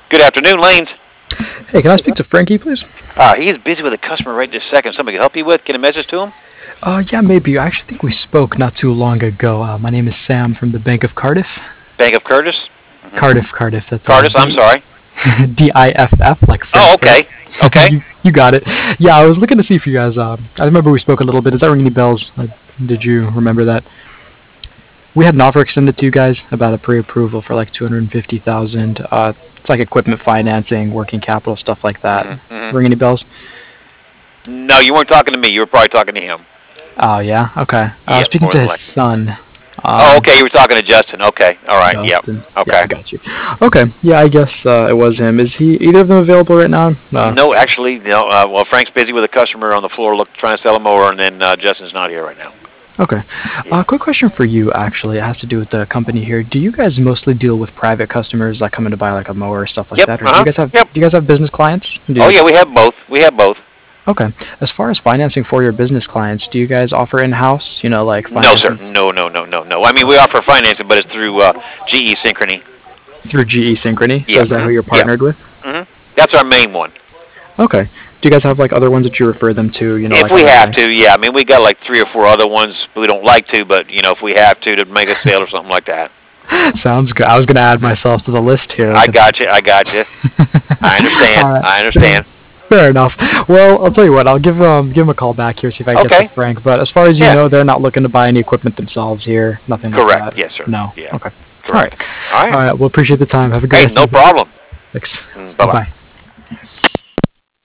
Good afternoon, Lanes. Hey, can I speak to Frankie, please? He is busy with a customer right this second. Somebody can help you with? Get a message to him? Yeah, maybe. I actually think we spoke not too long ago. My name is Sam from the Bank of Cardiff. Bank of Curtis? Cardiff. That's Curtis, I'm sorry. Diff, like Oh, Frankfurt. okay. Okay. You got it. Yeah, I was looking to see if you guys. I remember we spoke a little bit. Does that ring any bells? Did you remember that? We had an offer extended to you guys about a pre-approval for like 250,000. It's like equipment financing, working capital, stuff like that. Ring any bells? No, you weren't talking to me. You were probably talking to him. Oh yeah, okay. I was Yep, speaking more to than his likely. son. Oh, okay. You were talking to Justin. Okay. All right. Yep. Justin. Yeah, Okay. I got you. Okay, yeah, I guess it was him. Is he either of them available right now? No, actually, no. Well, Frank's busy with a customer on the floor trying to sell him over, and then Justin's not here right now. Okay. Yeah. Quick question for you, actually. It has to do with the company here. Do you guys mostly deal with private customers that come in to buy like a mower or stuff like Yep. that, or Uh-huh. Yep. do you guys have business clients? Oh, yeah. We have both. We have both. Okay. As far as financing for your business clients, do you guys offer in-house? Like No, sir. financing No. I mean, we offer financing, but it's through GE Synchrony. through GE Synchrony? So Yeah. is that who you're Yeah. partnered with? That's our main one. Okay. Do you guys have like other ones that you refer them to? If Like we on have the to, yeah. I mean, we got like 3 or 4 other ones. We don't like to, but if we have to make a sale or something like that. Sounds good. I was gonna add myself to the list here. I got you. I got you. I understand. All right. I understand. Fair enough. Well, I'll tell you what. I'll give him a call back here, see if I can get Okay. to Frank. But as far as you Yeah. know, they're not looking to buy any equipment themselves here. Nothing like Correct. that. Yes, sir. No. Yeah. Okay. All right. Correct. All All right. right. Well, appreciate the time. Have a good Hey, rest no of your day. problem. Thanks. Bye Bye bye. bye.